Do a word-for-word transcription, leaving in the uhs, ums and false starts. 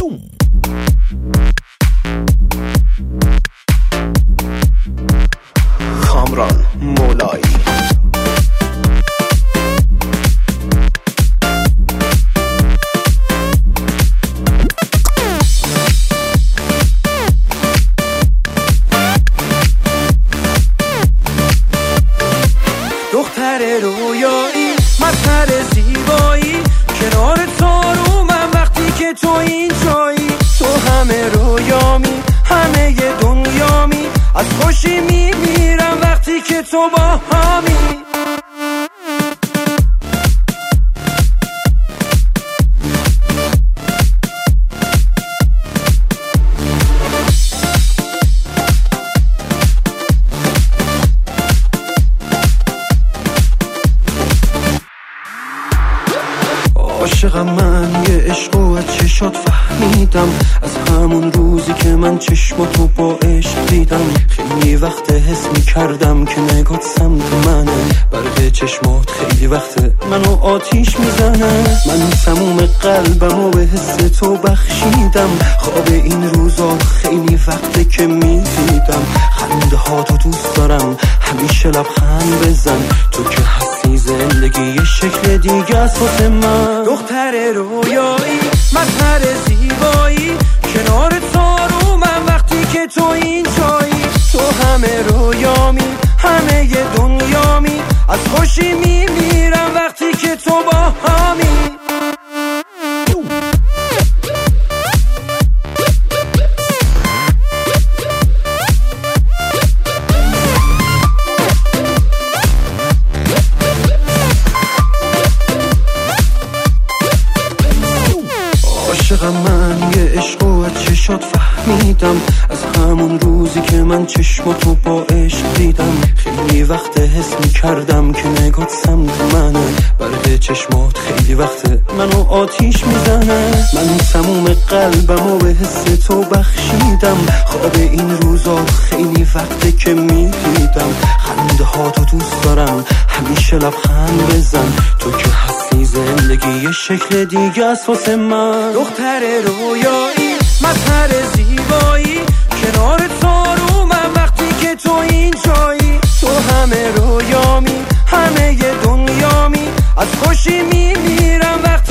کامران مولایی دختر رویایی مظهر زیبایی کنار تو من وقتی که تو اینجایی تو همه رویامی همه دنیامی از خوشی میمیرم وقتی که تو با همی عاشقم من یه عشق و از چشات فهمیدم از همون روزی که من چشماتو با عشق دیدم خیلی وقت حس میکردم که نگات سمت منه برق چشمات خیلی وقت منو آتیش میزنه من تموم قلبمو به حس تو بخشیدم خواب این روزا خیلی وقته که میدیدم خنده ها تو دوست دارم همیشه لبخند بزن تو که هستی زندگی یه شکل دیگه است واسه من دختر رویایی مظهر زیبایی کنار تو رو من وقتی که تو اینجایی تو همه رویامی همه دنیامی از خوشی میمیرم وقتی که تو با همی عاشقم من یه عشق و از چشات فهمیدم از همون روزی که من چشماتو با عشق دیدم خیلی وقت حس میکردم که نگات سمت منه برق چشمات خیلی وقت منو آتیش میزنه من تموم قلبمو به حس تو بخشیدم خواب این روزا خیلی وقته که میدیدم خنده ها تو دوست دارم همیشه لبخند بزن تو که هستی زندگی یه شکل دیگه است واسه من دختر رویایی مظهر زیبایی کنار تو رو من وقتی که تو اینجایی تو همه رویامی همه دنیامی از خوشی میمیرم وقتی